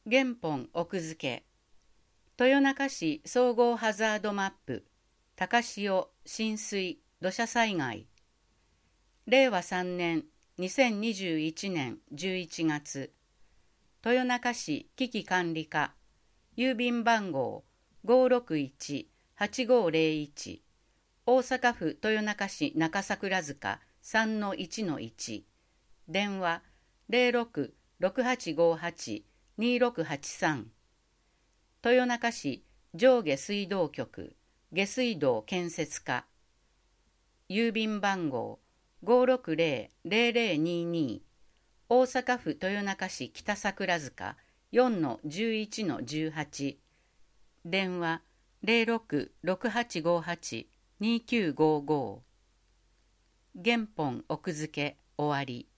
原本奥付け。豊中市総合ハザードマップ。高潮、浸水、土砂災害。令和3年2021年11月。豊中市危機管理課。郵便番号561-8501。大阪府豊中市中桜塚 3-1-1。電話06-6858-2683。豊中市上下水道局下水道建設課。郵便番号560-0022。大阪府豊中市北桜塚 4-11-18。電話06-6858-2955。原本奥付け終わり。